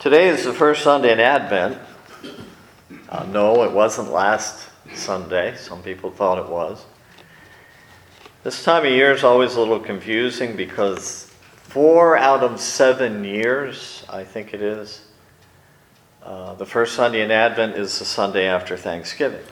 Today is the first Sunday in Advent. No, it wasn't last Sunday. Some people thought it was. This time of year is always a little confusing because 4 out of 7 years, I think it is, the first Sunday in Advent is the Sunday after Thanksgiving.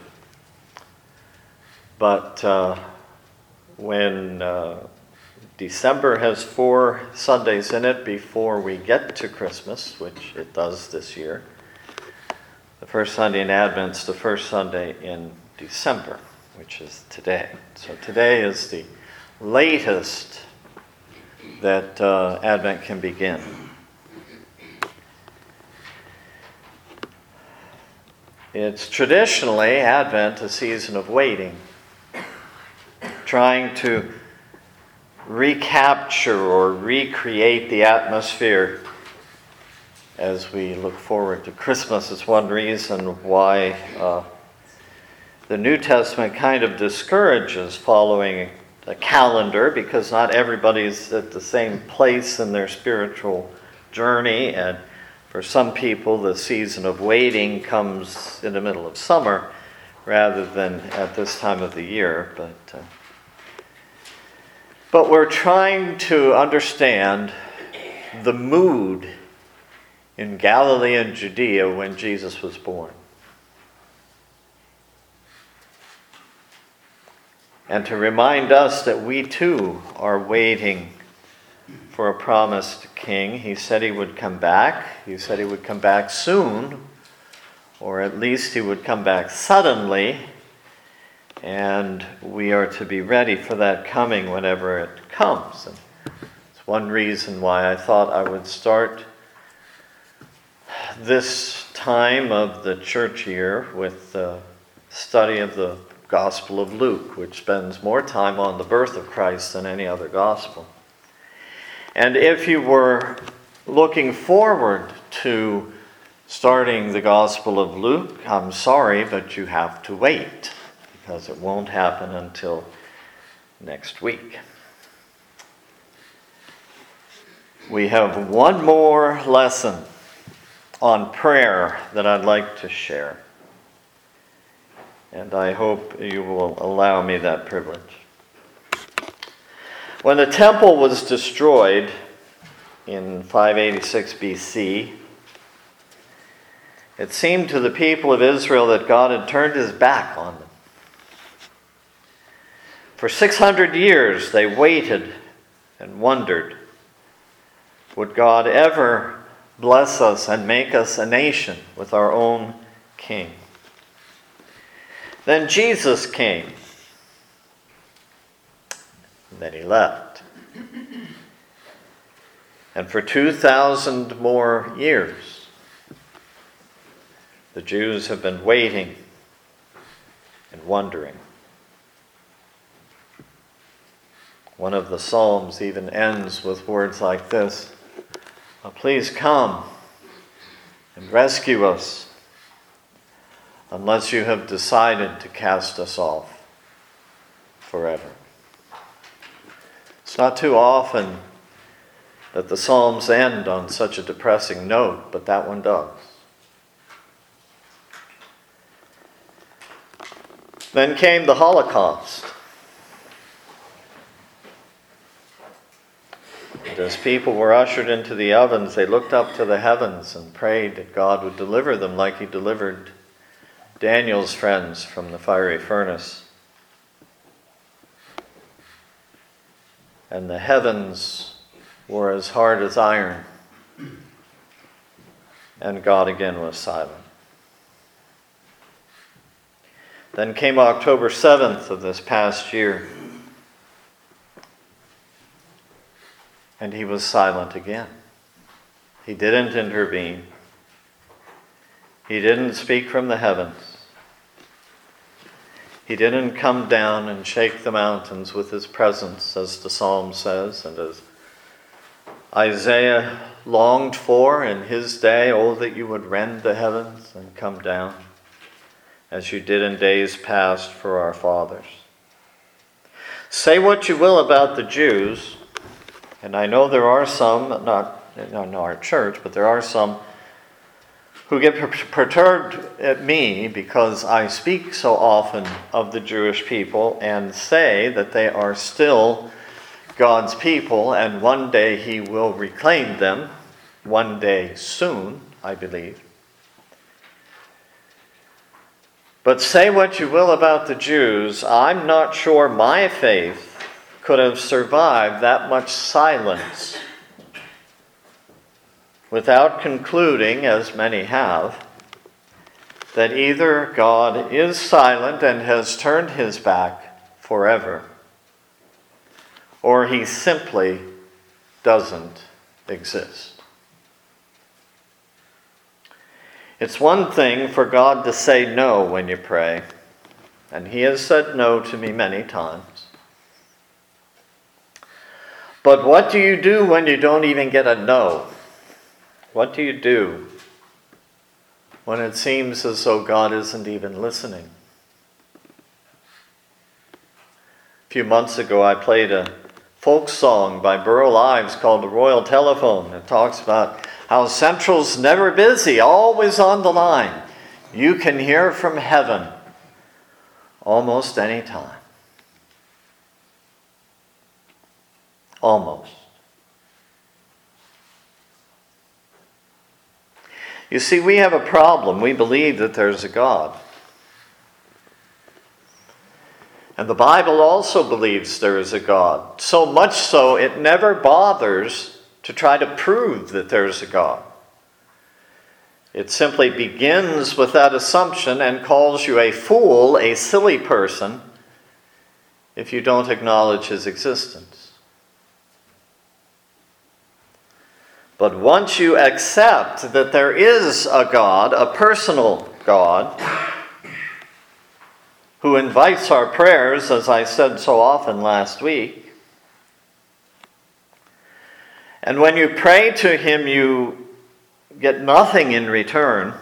But when December has 4 Sundays in it before we get to Christmas, which it does this year, the first Sunday in Advent is the first Sunday in December, which is today. So today is the latest that Advent can begin. It's traditionally, Advent, a season of waiting, trying to recapture or recreate the atmosphere as we look forward to Christmas. Is one reason why the New Testament kind of discourages following a calendar, because not everybody's at the same place in their spiritual journey, and for some people the season of waiting comes in the middle of summer rather than at this time of the year. But we're trying to understand the mood in Galilee and Judea when Jesus was born. And to remind us that we too are waiting for a promised king. He said he would come back. He said he would come back soon, or at least he would come back suddenly. And we are to be ready for that coming whenever it comes. And it's one reason why I thought I would start this time of the church year with the study of the Gospel of Luke, which spends more time on the birth of Christ than any other gospel. And if you were looking forward to starting the Gospel of Luke, I'm sorry, but you have to wait, because it won't happen until next week. We have one more lesson on prayer that I'd like to share, and I hope you will allow me that privilege. When the temple was destroyed in 586 BC, it seemed to the people of Israel that God had turned his back on them. For 600 years they waited and wondered, would God ever bless us and make us a nation with our own king? Then Jesus came. And then he left. And for 2,000 more years, the Jews have been waiting and wondering. One of the Psalms even ends with words like this: "Please come and rescue us, unless you have decided to cast us off forever." It's not too often that the Psalms end on such a depressing note, but that one does. Then came the Holocaust. And as people were ushered into the ovens, they looked up to the heavens and prayed that God would deliver them like he delivered Daniel's friends from the fiery furnace. And the heavens were as hard as iron, and God again was silent. Then came October 7th of this past year, and he was silent again. He didn't intervene. He didn't speak from the heavens. He didn't come down and shake the mountains with his presence, as the Psalm says, and as Isaiah longed for in his day. "Oh, that you would rend the heavens and come down, as you did in days past for our fathers." Say what you will about the Jews, and I know there are some, not in our church, but there are some who get perturbed at me because I speak so often of the Jewish people and say that they are still God's people, and one day he will reclaim them, one day soon, I believe. But say what you will about the Jews, I'm not sure my faith could have survived that much silence without concluding, as many have, that either God is silent and has turned his back forever, or he simply doesn't exist. It's one thing for God to say no when you pray, and he has said no to me many times. But what do you do when you don't even get a no? What do you do when it seems as though God isn't even listening? A few months ago, I played a folk song by Burl Ives called The Royal Telephone. It talks about how Central's never busy, always on the line. You can hear from heaven almost any time. Almost. You see, we have a problem. We believe that there's a God. And the Bible also believes there is a God. So much so, it never bothers to try to prove that there's a God. It simply begins with that assumption and calls you a fool, a silly person, if you don't acknowledge his existence. But once you accept that there is a God, a personal God, who invites our prayers, as I said so often last week, and when you pray to him, you get nothing in return,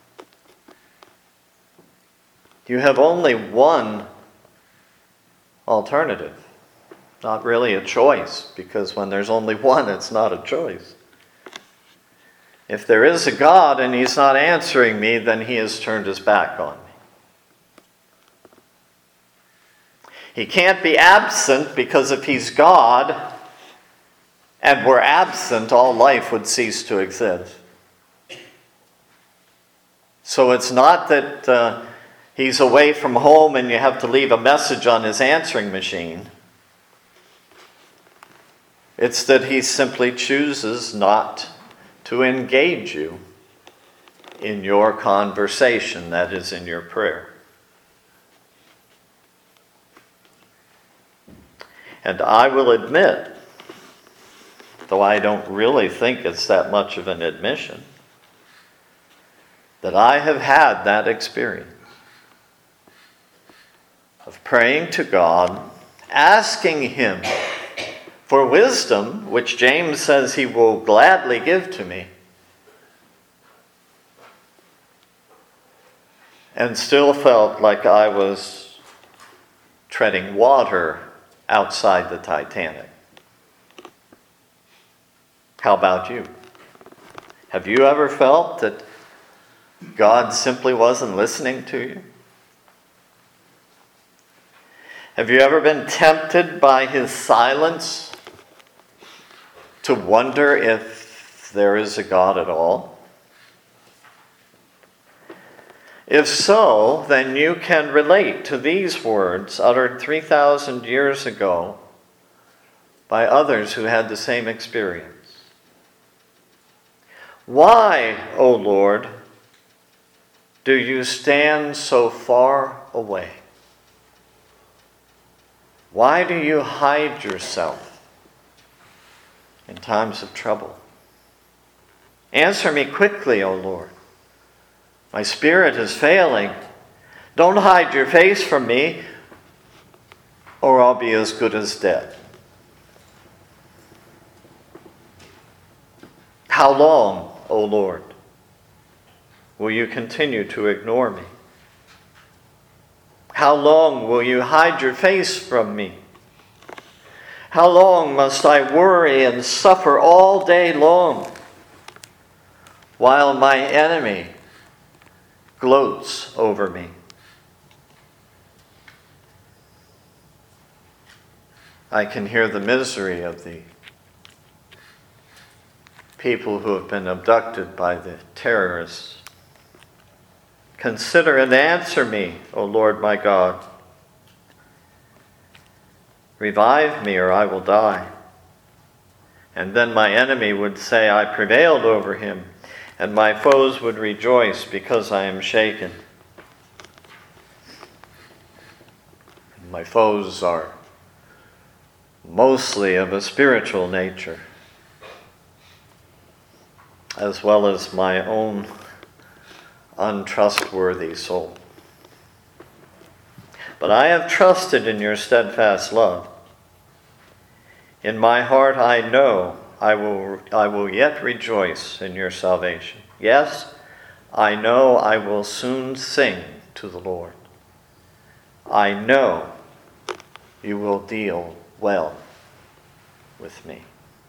you have only one alternative. Not really a choice, because when there's only one, it's not a choice. If there is a God and he's not answering me, then he has turned his back on me. He can't be absent, because if he's God and we're absent, all life would cease to exist. So it's not that he's away from home and you have to leave a message on his answering machine. It's that he simply chooses not to engage you in your conversation, that is, in your prayer. And I will admit, though I don't really think it's that much of an admission, that I have had that experience of praying to God, asking him for wisdom, which James says he will gladly give to me, and still felt like I was treading water outside the Titanic. How about you? Have you ever felt that God simply wasn't listening to you? Have you ever been tempted by his silence to wonder if there is a God at all? If so, then you can relate to these words uttered 3,000 years ago by others who had the same experience. Why, O Lord, do you stand so far away? Why do you hide yourself in times of trouble? Answer me quickly, O Lord. My spirit is failing. Don't hide your face from me, or I'll be as good as dead. How long, O Lord, will you continue to ignore me? How long will you hide your face from me? How long must I worry and suffer all day long while my enemy gloats over me. I can hear the misery of the people who have been abducted by the terrorists. Consider and answer me, O Lord my God. Revive me, or I will die. And then my enemy would say, I prevailed over him, and my foes would rejoice because I am shaken. My foes are mostly of a spiritual nature, as well as my own untrustworthy soul. But I have trusted in your steadfast love. In my heart I know I will yet rejoice in your salvation. Yes, I know I will soon sing to the Lord. I know you will deal well with me.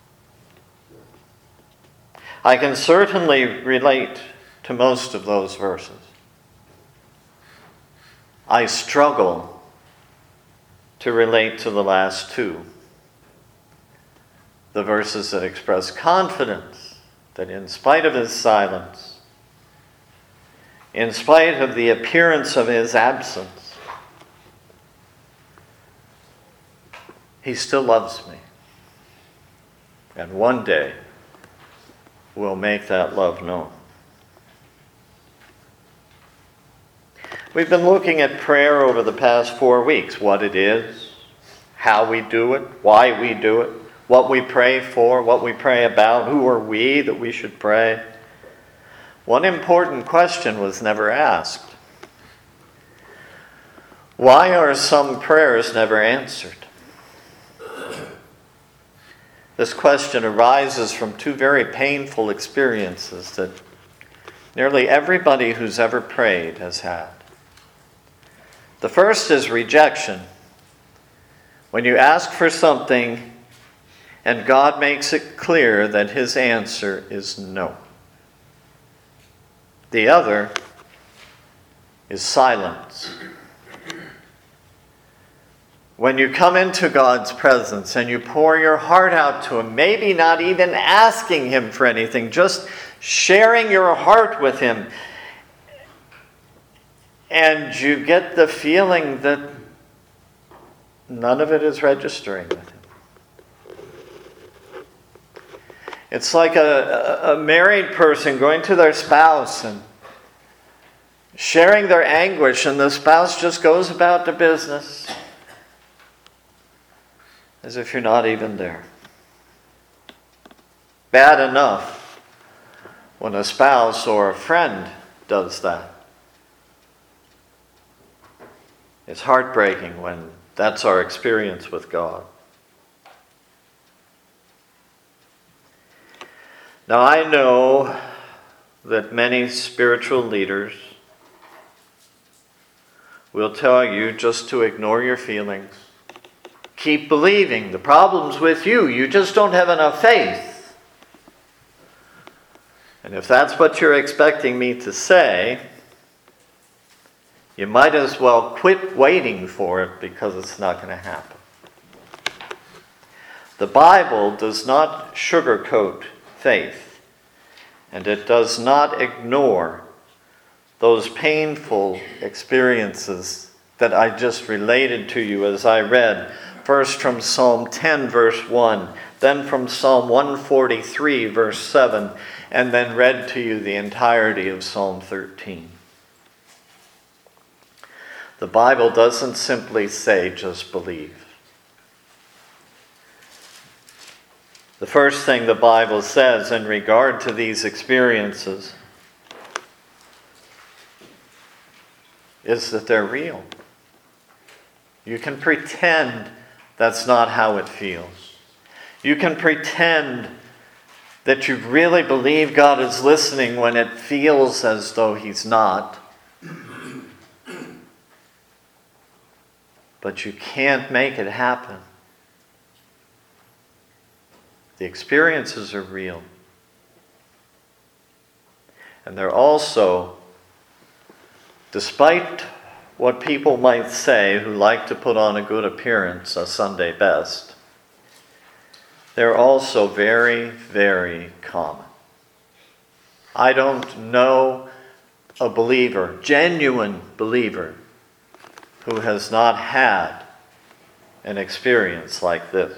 I can certainly relate to most of those verses. I struggle to relate to the last two. The verses that express confidence that in spite of his silence, in spite of the appearance of his absence, he still loves me. And one day will make that love known. We've been looking at prayer over the past 4 weeks, what it is, how we do it, why we do it, what we pray for, what we pray about, who are we that we should pray. One important question was never asked. Why are some prayers never answered? This question arises from two very painful experiences that nearly everybody who's ever prayed has had. The first is rejection. When you ask for something and God makes it clear that his answer is no. The other is silence. When you come into God's presence and you pour your heart out to him, maybe not even asking him for anything, just sharing your heart with him, and you get the feeling that none of it is registering with him. It's like a married person going to their spouse and sharing their anguish, and the spouse just goes about the business as if you're not even there. Bad enough when a spouse or a friend does that. It's heartbreaking when that's our experience with God. Now, I know that many spiritual leaders will tell you just to ignore your feelings. Keep believing. The problem's with you. You just don't have enough faith. And if that's what you're expecting me to say, you might as well quit waiting for it because it's not going to happen. The Bible does not sugarcoat faith, and it does not ignore those painful experiences that I just related to you as I read, first from Psalm 10, verse 1, then from Psalm 143, verse 7, and then read to you the entirety of Psalm 13. The Bible doesn't simply say, just believe. The first thing the Bible says in regard to these experiences is that they're real. You can pretend that's not how it feels. You can pretend that you really believe God is listening when it feels as though he's not. But you can't make it happen. The experiences are real. And they're also despite what people might say who like to put on a good appearance, a Sunday best, they're also very, very common. I don't know a believer, genuine believer, who has not had an experience like this.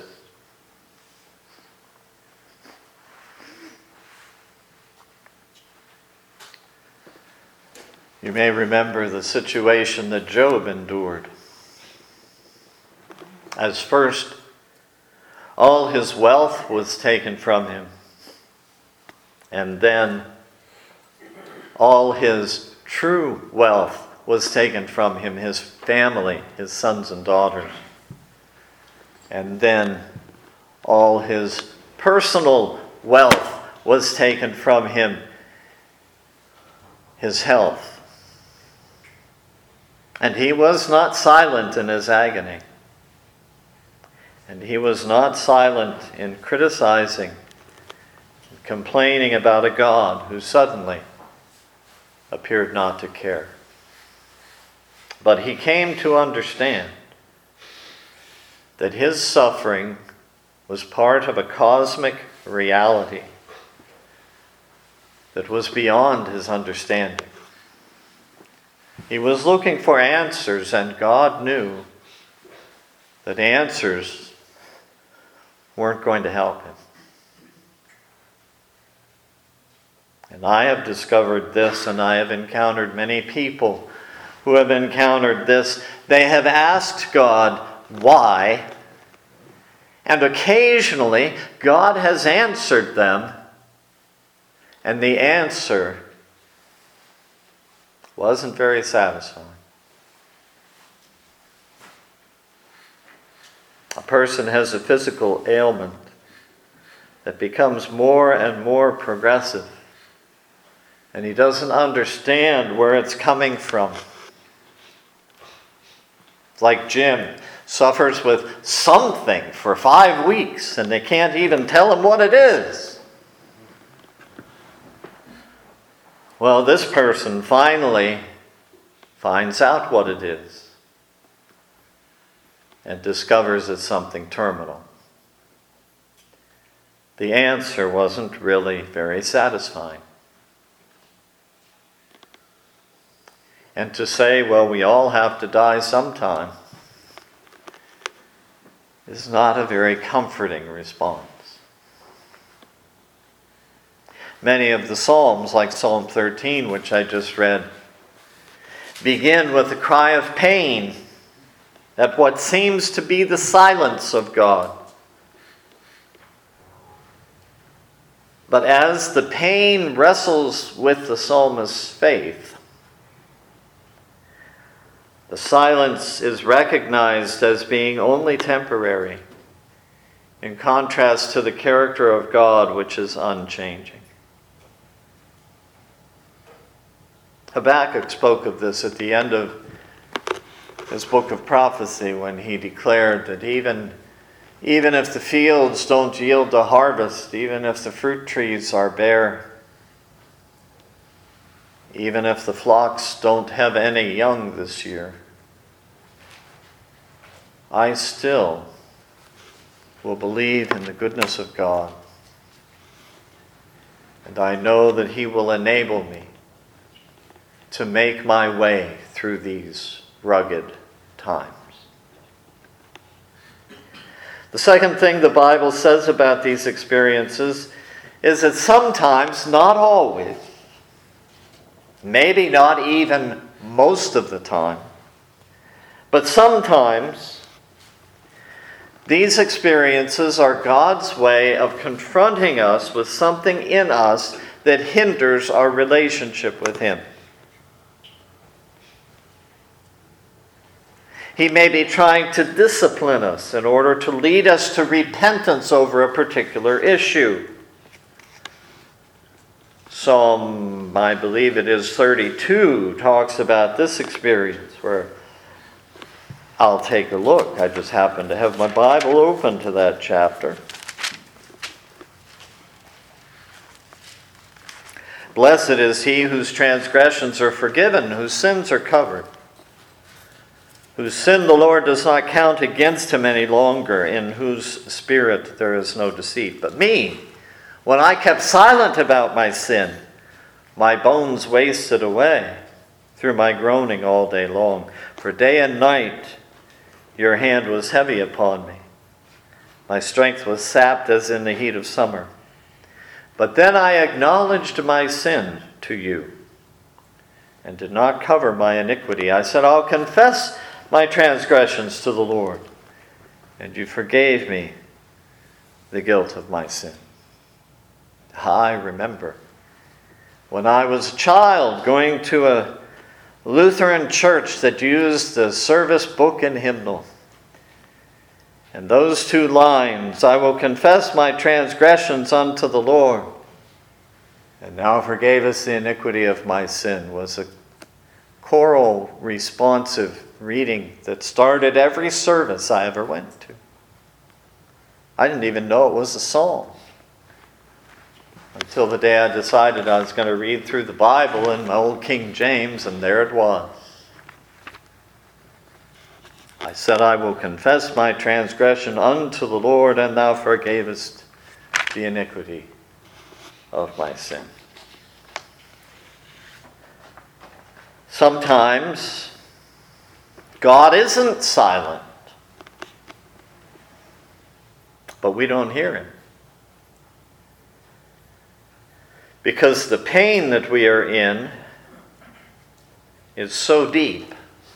You may remember the situation that Job endured. As first, all his wealth was taken from him, and then all his true wealth was taken from him, his family, his sons and daughters. And then all his personal wealth was taken from him, his health. And he was not silent in his agony. And he was not silent in criticizing, complaining about a God who suddenly appeared not to care. But he came to understand that his suffering was part of a cosmic reality that was beyond his understanding. He was looking for answers, and God knew that answers weren't going to help him. And I have discovered this, and I have encountered many people who have encountered this. They have asked God, why? And occasionally, God has answered them, and the answer wasn't very satisfying. A person has a physical ailment that becomes more and more progressive, and he doesn't understand where it's coming from. It's like Jim suffers with something for 5 weeks, and they can't even tell him what it is. Well, this person finally finds out what it is and discovers it's something terminal. The answer wasn't really very satisfying. And to say, well, we all have to die sometime, is not a very comforting response. Many of the Psalms, like Psalm 13, which I just read, begin with a cry of pain at what seems to be the silence of God. But as the pain wrestles with the psalmist's faith, the silence is recognized as being only temporary, in contrast to the character of God, which is unchanging. Habakkuk spoke of this at the end of his book of prophecy when he declared that even if the fields don't yield a harvest, even if the fruit trees are bare, even if the flocks don't have any young this year, I still will believe in the goodness of God. And I know that He will enable me to make my way through these rugged times. The second thing the Bible says about these experiences is that sometimes, not always, maybe not even most of the time, but sometimes these experiences are God's way of confronting us with something in us that hinders our relationship with Him. He may be trying to discipline us in order to lead us to repentance over a particular issue. Psalm, I believe it is 32, talks about this experience where I'll take a look. I just happen to have my Bible open to that chapter. Blessed is he whose transgressions are forgiven, whose sins are covered, whose sin the Lord does not count against him any longer, in whose spirit there is no deceit. But me, when I kept silent about my sin, my bones wasted away through my groaning all day long. For day and night your hand was heavy upon me. My strength was sapped as in the heat of summer. But then I acknowledged my sin to you and did not cover my iniquity. I said, I'll confess my transgressions to the Lord, and you forgave me the guilt of my sin. I remember when I was a child going to a Lutheran church that used the service book and hymnal. And those two lines, I will confess my transgressions unto the Lord, and now forgave us the iniquity of my sin, was a choral responsive reading that started every service I ever went to. I didn't even know it was a psalm until the day I decided I was going to read through the Bible in my old King James, and there it was. I said, I will confess my transgression unto the Lord, and thou forgavest the iniquity of my sin. Sometimes God isn't silent, but we don't hear him. Because the pain that we are in is so deep,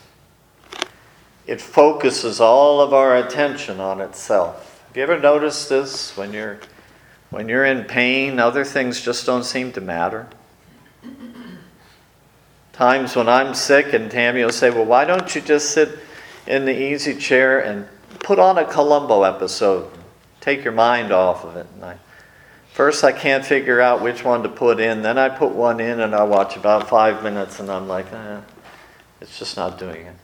it focuses all of our attention on itself. Have you ever noticed this? When you're in pain, other things just don't seem to matter. Times when I'm sick and Tammy will say, well, why don't you just sit in the easy chair and put on a Columbo episode? Take your mind off of it. And first I can't figure out which one to put in. Then I put one in and I watch about 5 minutes and I'm like, it's just not doing it.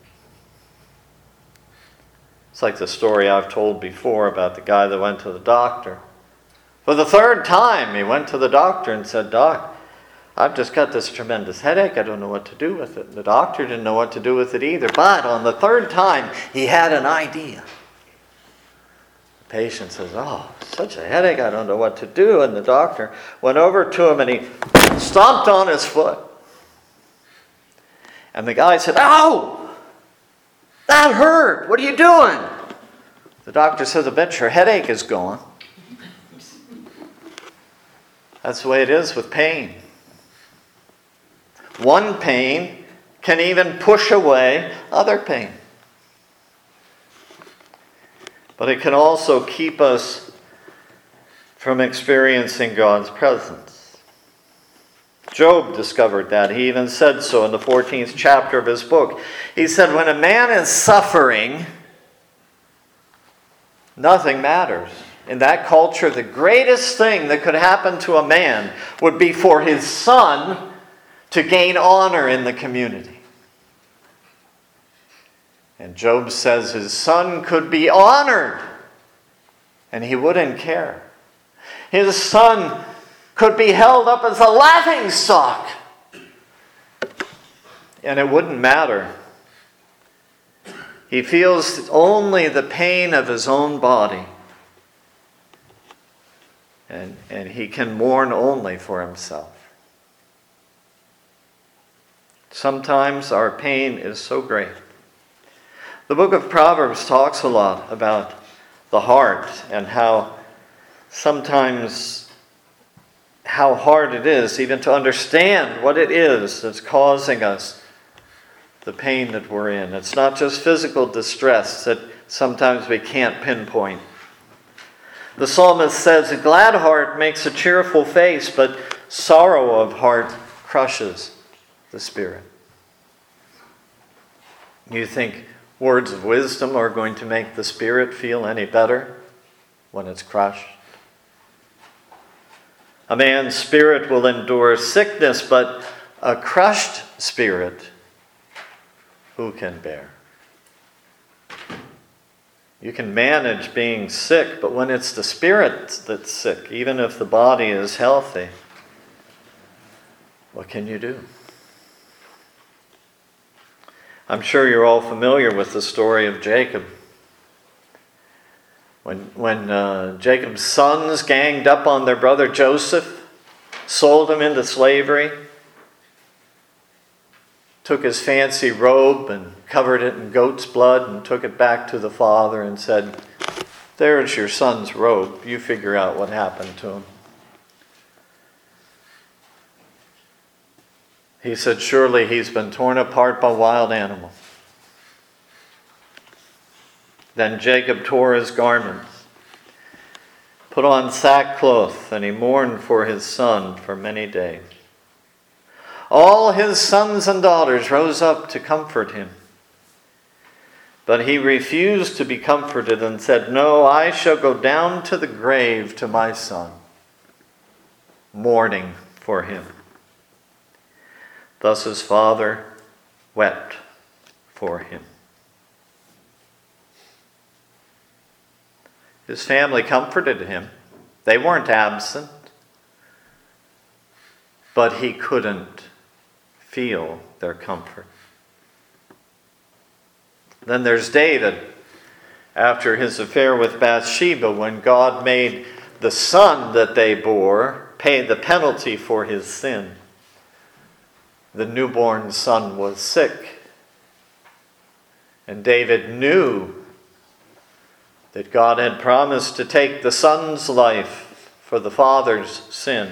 It's like the story I've told before about the guy that went to the doctor. For the third time, he went to the doctor and said, Doc, I've just got this tremendous headache. I don't know what to do with it. The doctor didn't know what to do with it either. But on the third time, he had an idea. The patient says, oh, such a headache. I don't know what to do. And the doctor went over to him and he stomped on his foot. And the guy said, ow! That hurt. What are you doing? The doctor says, I bet your headache is gone. That's the way it is with pain. One pain can even push away other pain. But it can also keep us from experiencing God's presence. Job discovered that. He even said so in the 14th chapter of his book. He said, when a man is suffering, nothing matters. In that culture, the greatest thing that could happen to a man would be for his son to gain honor in the community. And Job says his son could be honored, and he wouldn't care. His son could be held up as a laughingstock, and it wouldn't matter. He feels only the pain of his own body, and he can mourn only for himself. Sometimes our pain is so great. The book of Proverbs talks a lot about the heart and how sometimes how hard it is even to understand what it is that's causing us the pain that we're in. It's not just physical distress that sometimes we can't pinpoint. The psalmist says, a glad heart makes a cheerful face, but sorrow of heart crushes the spirit. You think words of wisdom are going to make the spirit feel any better when it's crushed? A man's spirit will endure sickness, but a crushed spirit, who can bear? You can manage being sick, but when it's the spirit that's sick, even if the body is healthy, What can you do? I'm sure you're all familiar with the story of Jacob. When Jacob's sons ganged up on their brother Joseph, sold him into slavery, took his fancy robe and covered it in goat's blood and took it back to the father and said, "There's your son's robe. You figure out what happened to him." He said, "Surely he's been torn apart by wild animals." Then Jacob tore his garments, put on sackcloth, and he mourned for his son for many days. All his sons and daughters rose up to comfort him. But he refused to be comforted and said, "No, I shall go down to the grave to my son, mourning for him." Thus his father wept for him. His family comforted him. They weren't absent, but he couldn't feel their comfort. Then there's David, after his affair with Bathsheba, when God made the son that they bore pay the penalty for his sin. The newborn son was sick, and David knew that God had promised to take the son's life for the father's sin.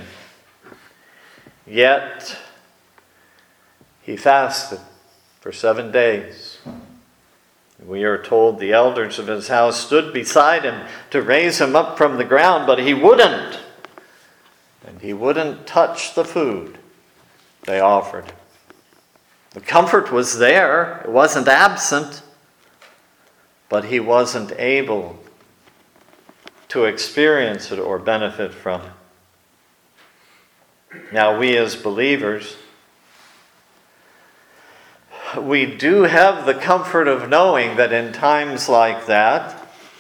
Yet he fasted for 7 days. We are told the elders of his house stood beside him to raise him up from the ground, but he wouldn't. And he wouldn't touch the food they offered. The comfort was there. It wasn't absent. But he wasn't able to experience it or benefit from it. Now, we as believers, we do have the comfort of knowing that in times like that,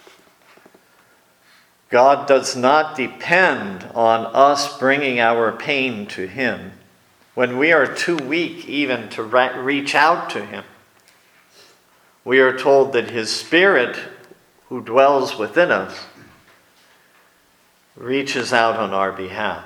God does not depend on us bringing our pain to him when we are too weak even to reach out to him. We are told that his Spirit, who dwells within us, reaches out on our behalf.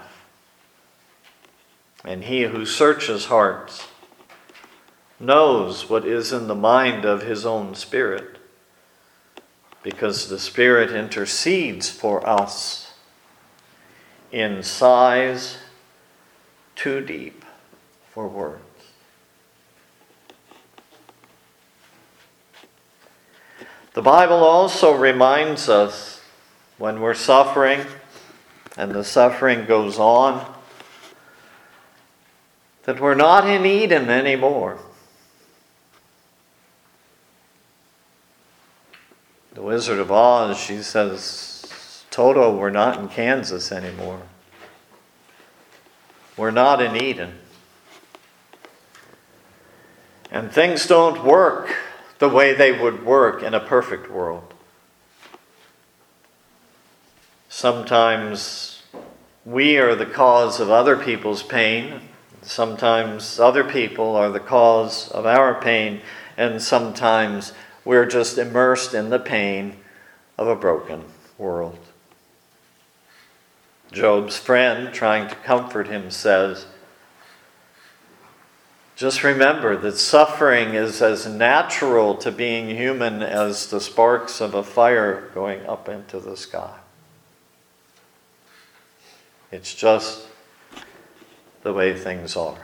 And he who searches hearts knows what is in the mind of his own Spirit, because the Spirit intercedes for us in sighs too deep for words. The Bible also reminds us when we're suffering and the suffering goes on that we're not in Eden anymore. The Wizard of Oz, she says, "Toto, we're not in Kansas anymore. We're not in Eden. And things don't work the way they would work in a perfect world. Sometimes we are the cause of other people's pain. Sometimes other people are the cause of our pain. And sometimes we're just immersed in the pain of a broken world." Job's friend, trying to comfort him, says, "Just remember that suffering is as natural to being human as the sparks of a fire going up into the sky. It's just the way things are."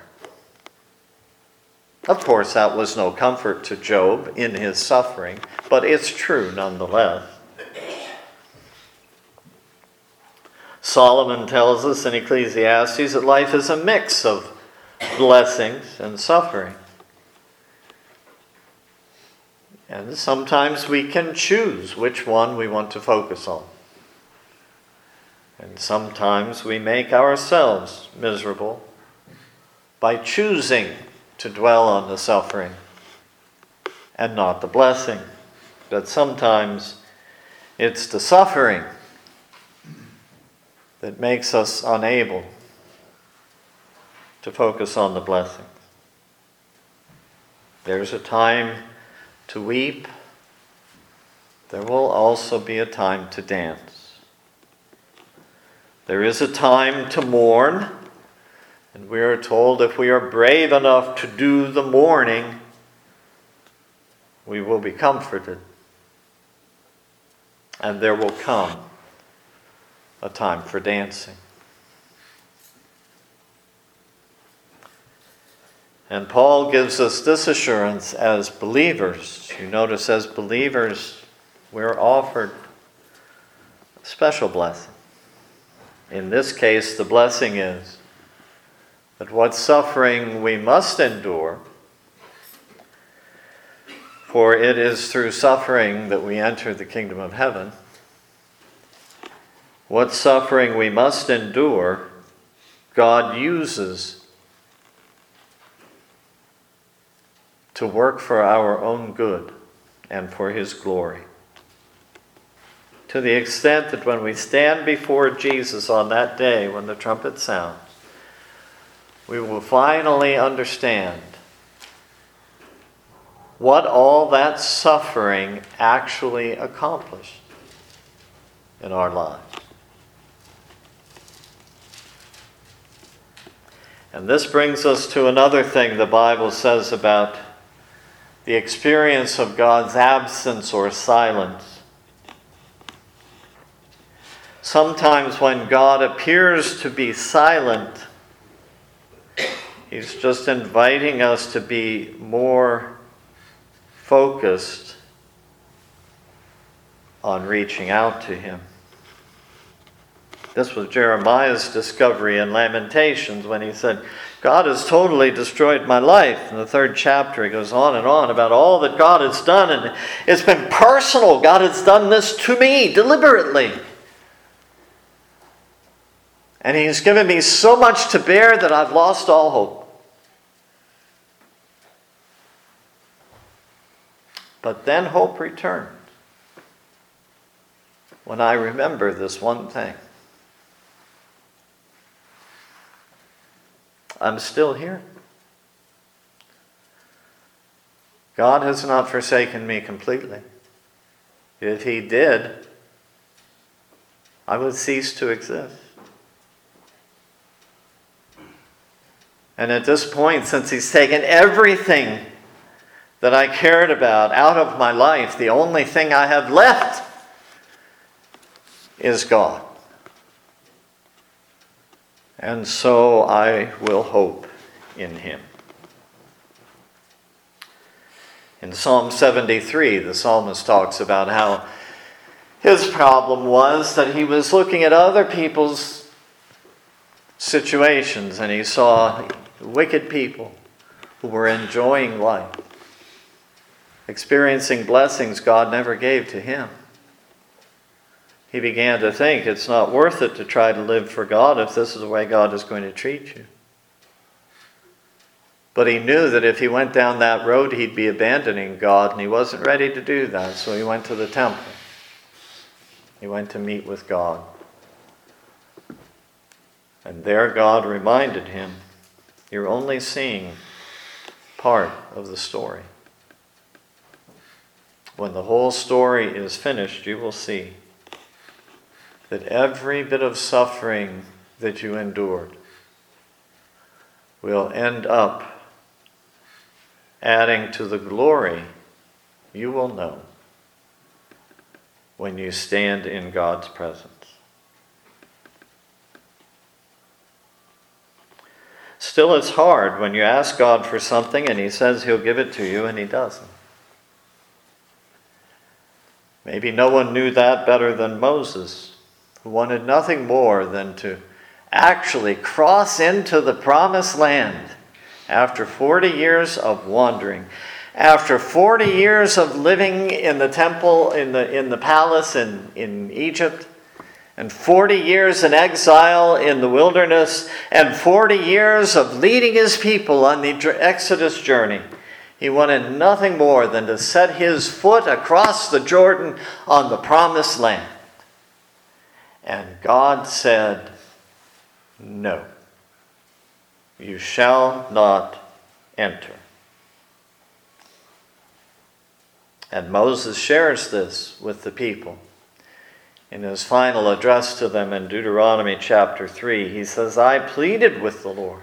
Of course, that was no comfort to Job in his suffering, but it's true nonetheless. Solomon tells us in Ecclesiastes that life is a mix of blessings and suffering. And sometimes we can choose which one we want to focus on. And sometimes we make ourselves miserable by choosing to dwell on the suffering and not the blessing. But sometimes it's the suffering that makes us unable to focus on the blessings. There's a time to weep. There will also be a time to dance. There is a time to mourn, and we are told if we are brave enough to do the mourning, we will be comforted. And there will come a time for dancing. And Paul gives us this assurance as believers. You notice as believers, we're offered a special blessing. In this case, the blessing is that what suffering we must endure, for it is through suffering that we enter the kingdom of heaven. What suffering we must endure, God uses to work for our own good and for His glory. To the extent that when we stand before Jesus on that day when the trumpet sounds, we will finally understand what all that suffering actually accomplished in our lives. And this brings us to another thing the Bible says about the experience of God's absence or silence. Sometimes when God appears to be silent, He's just inviting us to be more focused on reaching out to Him. This was Jeremiah's discovery in Lamentations when he said, God has totally destroyed my life. In the 3rd chapter, he goes on and on about all that God has done, and it's been personal. God has done this to me deliberately. And He's given me so much to bear that I've lost all hope. But then hope returns when I remember this one thing. I'm still here. God has not forsaken me completely. If He did, I would cease to exist. And at this point, since He's taken everything that I cared about out of my life, the only thing I have left is God. And so I will hope in Him. In Psalm 73, the psalmist talks about how his problem was that he was looking at other people's situations and he saw wicked people who were enjoying life, experiencing blessings God never gave to him. He began to think it's not worth it to try to live for God if this is the way God is going to treat you. But he knew that if he went down that road, he'd be abandoning God, and he wasn't ready to do that. So he went to the temple. He went to meet with God. And there God reminded him, you're only seeing part of the story. When the whole story is finished, you will see that every bit of suffering that you endured will end up adding to the glory you will know when you stand in God's presence. Still, it's hard when you ask God for something and He says He'll give it to you and He doesn't. Maybe no one knew that better than Moses, who wanted nothing more than to actually cross into the promised land after 40 years of wandering, after 40 years of living in the temple, in the palace in Egypt, and 40 years in exile in the wilderness, and 40 years of leading his people on the Exodus journey. He wanted nothing more than to set his foot across the Jordan on the promised land. And God said, no. you shall not enter. And Moses shares this with the people. In his final address to them in Deuteronomy chapter 3, he says, I pleaded with the Lord,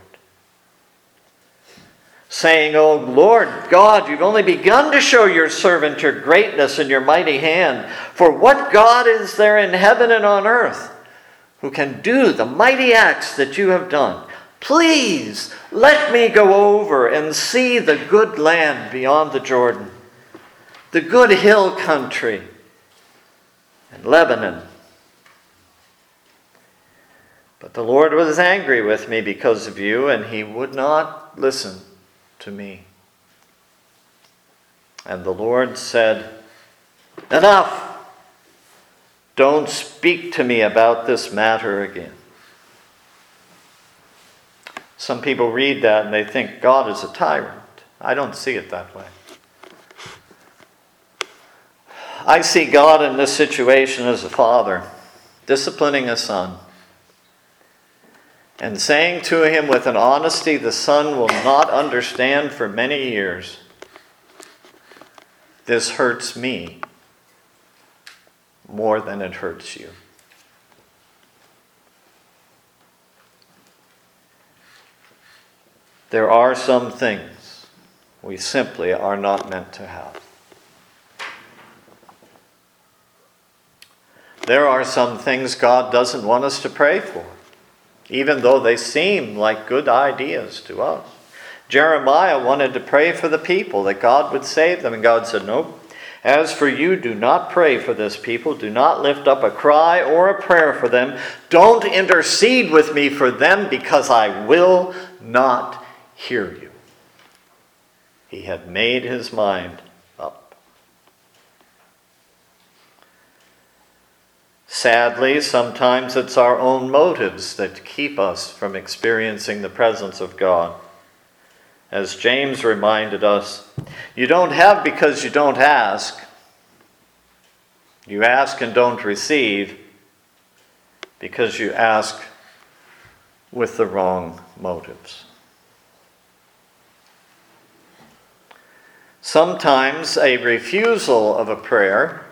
saying, O Lord God, you've only begun to show your servant your greatness and your mighty hand. For what God is there in heaven and on earth who can do the mighty acts that you have done? Please let me go over and see the good land beyond the Jordan, the good hill country, and Lebanon. But the Lord was angry with me because of you, and he would not listen to me. And the Lord said, Enough! Don't speak to me about this matter again. Some people read that and they think God is a tyrant. I don't see it that way. I see God in this situation as a father disciplining a son and saying to him with an honesty the son will not understand for many years, this hurts me more than it hurts you. There are some things we simply are not meant to have. There are some things God doesn't want us to pray for, even though they seem like good ideas to us. Jeremiah wanted to pray for the people, that God would save them, and God said, Nope. As for you, do not pray for this people. Do not lift up a cry or a prayer for them. Don't intercede with me for them, because I will not hear you. He had made his mind up. Sadly, sometimes it's our own motives that keep us from experiencing the presence of God. As James reminded us, you don't have because you don't ask. You ask and don't receive because you ask with the wrong motives. Sometimes a refusal of a prayer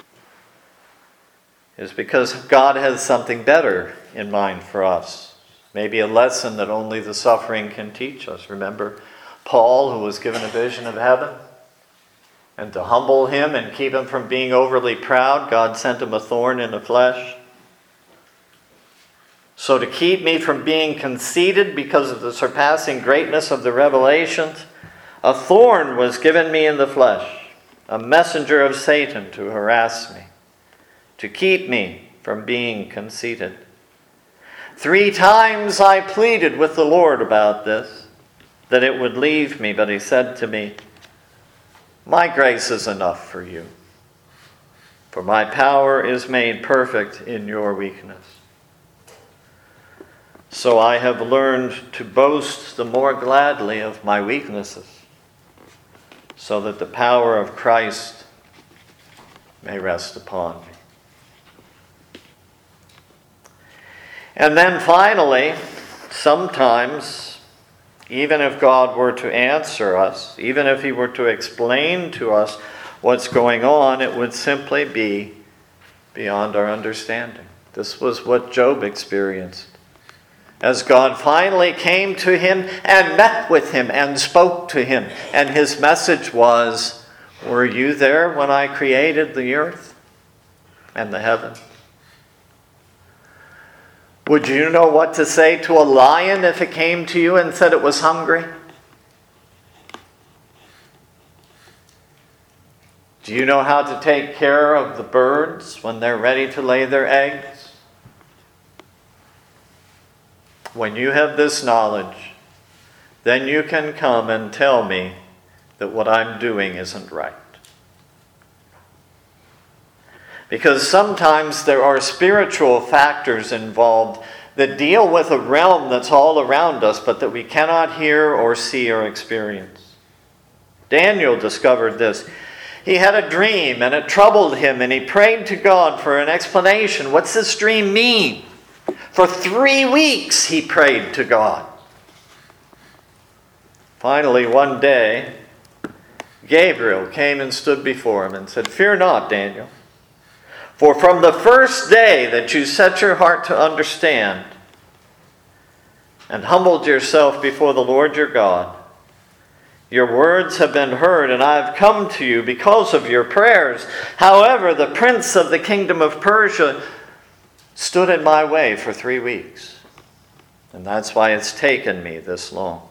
is because God has something better in mind for us. Maybe a lesson that only the suffering can teach us. Remember Paul, who was given a vision of heaven? And to humble him and keep him from being overly proud, God sent him a thorn in the flesh. So to keep me from being conceited because of the surpassing greatness of the revelations, a thorn was given me in the flesh, a messenger of Satan to harass me, to keep me from being conceited. 3 times I pleaded with the Lord about this, that it would leave me, but he said to me, my grace is enough for you, for my power is made perfect in your weakness. So I have learned to boast the more gladly of my weaknesses, so that the power of Christ may rest upon me. And then finally, sometimes, even if God were to answer us, even if he were to explain to us what's going on, it would simply be beyond our understanding. This was what Job experienced. As God finally came to him and met with him and spoke to him, and his message was, were you there when I created the earth and the heaven? Would you know what to say to a lion if it came to you and said it was hungry? Do you know how to take care of the birds when they're ready to lay their eggs? When you have this knowledge, then you can come and tell me that what I'm doing isn't right. Because sometimes there are spiritual factors involved that deal with a realm that's all around us, but that we cannot hear or see or experience. Daniel discovered this. He had a dream and it troubled him, and he prayed to God for an explanation. What's this dream mean? For 3 weeks he prayed to God. Finally, one day, Gabriel came and stood before him and said, "Fear not, Daniel, for from the first day that you set your heart to understand and humbled yourself before the Lord your God, your words have been heard, and I have come to you because of your prayers. However, the prince of the kingdom of Persia stood in my way for 3 weeks, and that's why it's taken me this long."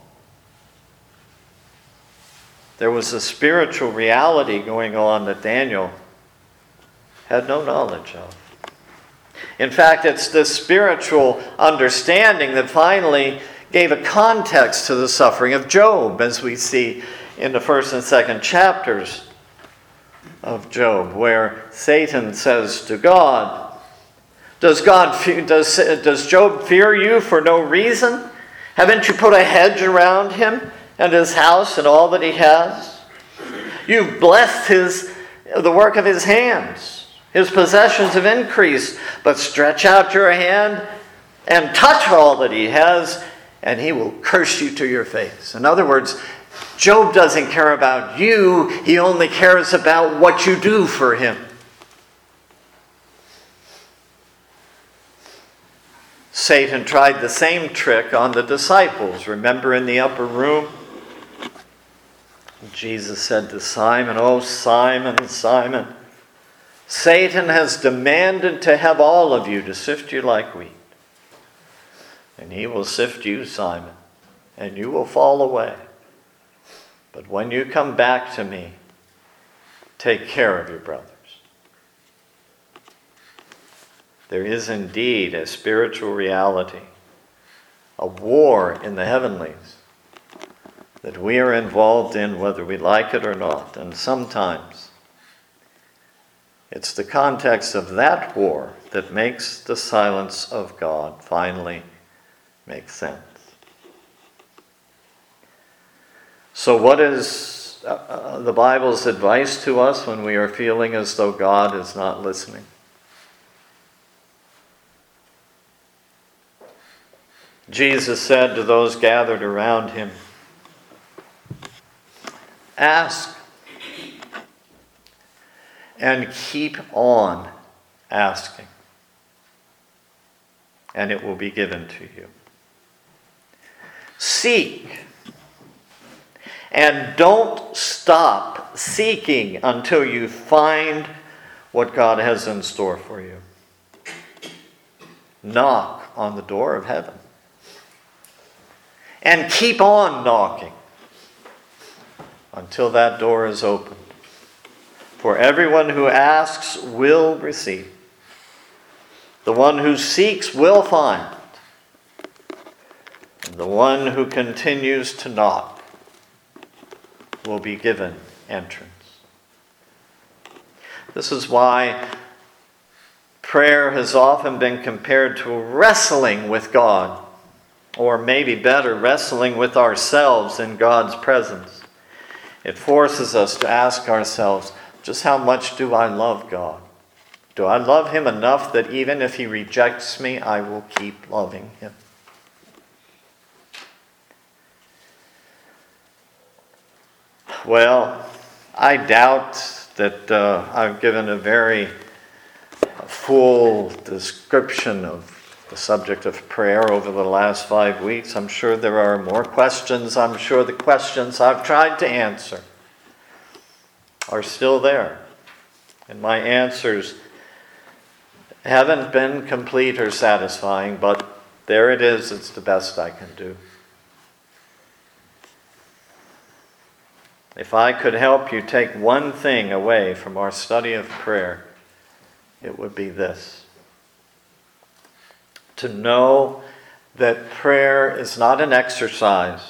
There was a spiritual reality going on that Daniel had no knowledge of. In fact, it's this spiritual understanding that finally gave a context to the suffering of Job, as we see in the first and second chapters of Job, where Satan says to God, does Job fear you for no reason? Haven't you put a hedge around him and his house and all that he has? You've blessed the work of his hands. His possessions have increased, but stretch out your hand and touch all that he has, and he will curse you to your face. In other words, Job doesn't care about you. He only cares about what you do for him. Satan tried the same trick on the disciples. Remember in the upper room? Jesus said to Simon, "Oh, Simon, Simon, Satan has demanded to have all of you to sift you like wheat. And he will sift you, Simon, and you will fall away. But when you come back to me, take care of your brothers." There is indeed a spiritual reality, a war in the heavenlies that we are involved in whether we like it or not. And sometimes it's the context of that war that makes the silence of God finally make sense. So what is the Bible's advice to us when we are feeling as though God is not listening? Jesus said to those gathered around him, "Ask and keep on asking, and it will be given to you. Seek, and don't stop seeking until you find what God has in store for you. Knock on the door of heaven, and keep on knocking until that door is opened. For everyone who asks will receive. The one who seeks will find. And the one who continues to knock will be given entrance." This is why prayer has often been compared to wrestling with God, or maybe better, wrestling with ourselves in God's presence. It forces us to ask ourselves, just how much do I love God? Do I love him enough that even if he rejects me, I will keep loving him? Well, I doubt that I've given a very full description of the subject of prayer over the last 5 weeks. I'm sure there are more questions. I'm sure the questions I've tried to answer are still there. And my answers haven't been complete or satisfying, but there it is. It's the best I can do. If I could help you take one thing away from our study of prayer, it would be this: to know that prayer is not an exercise.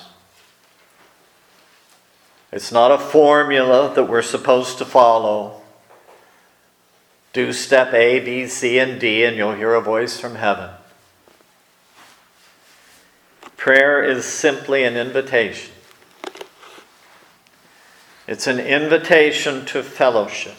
It's not a formula that we're supposed to follow. Do step A, B, C, and D, and you'll hear a voice from heaven. Prayer is simply an invitation. It's an invitation to fellowship.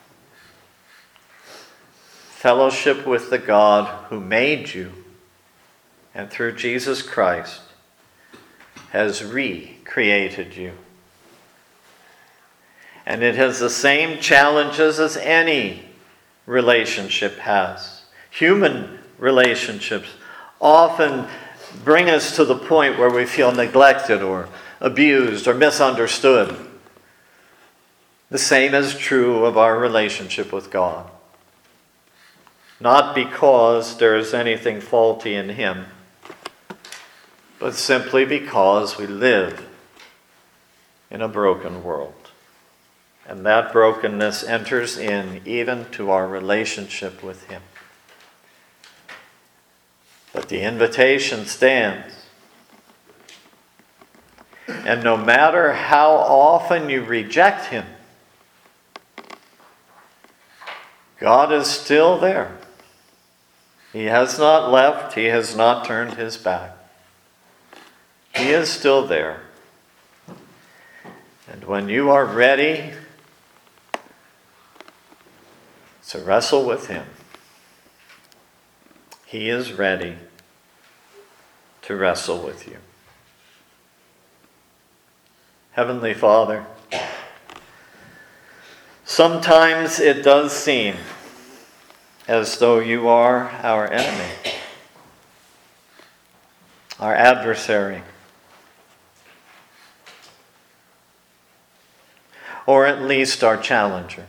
Fellowship with the God who made you and through Jesus Christ has recreated created you. And it has the same challenges as any relationship has. Human relationships often bring us to the point where we feel neglected or abused or misunderstood. The same is true of our relationship with God. Not because there is anything faulty in Him, but simply because we live in a broken world. And that brokenness enters in even to our relationship with Him. But the invitation stands. And no matter how often you reject Him, God is still there. He has not left. He has not turned His back. He is still there. And when you are ready to wrestle with Him, He is ready to wrestle with you. Heavenly Father, sometimes it does seem as though you are our enemy, our adversary, or at least our challenger.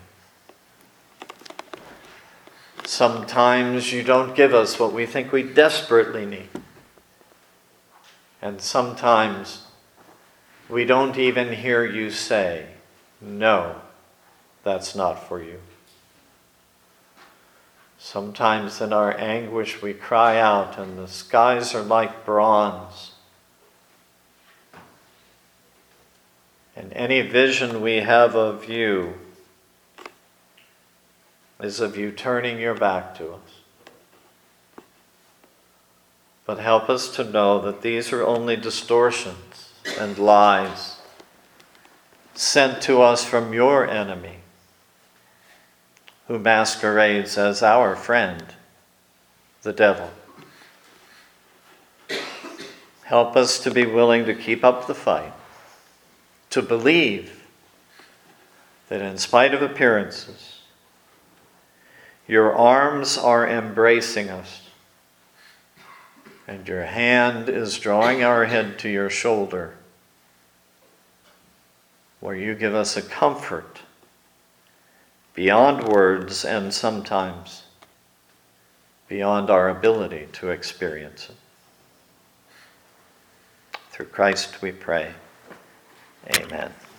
Sometimes you don't give us what we think we desperately need. And sometimes we don't even hear you say, "No, that's not for you." Sometimes in our anguish we cry out and the skies are like bronze. And any vision we have of you is of you turning your back to us. But help us to know that these are only distortions and lies sent to us from your enemy, who masquerades as our friend, the devil. Help us to be willing to keep up the fight, to believe that in spite of appearances, your arms are embracing us, and your hand is drawing our head to your shoulder, where you give us a comfort beyond words and sometimes beyond our ability to experience it. Through Christ we pray. Amen.